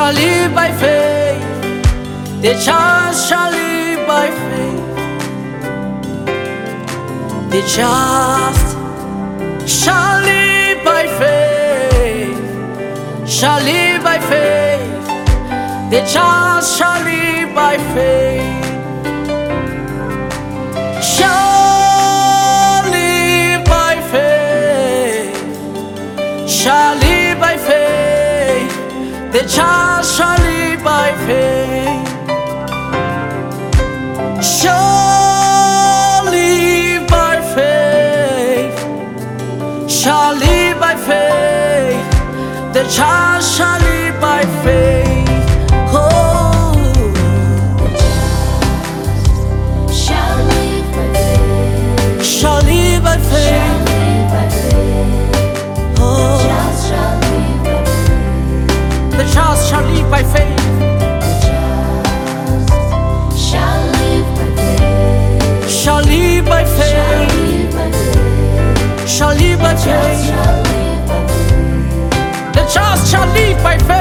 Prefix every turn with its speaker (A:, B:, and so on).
A: shall live by faith. The just shall live by faith. The just shall live by faith. Shall live by faith. The just shall live by faith. Shall live by faith. Shall live by faith. The just shall live by faith. Shall live by faith. Shall live by faith. The just shall live by faith. Oh,
B: Shall live by faith.
A: shall live by faith. Oh, the just shall live by faith. Shall live by faith. Shall live by faith. The just shall live by faith.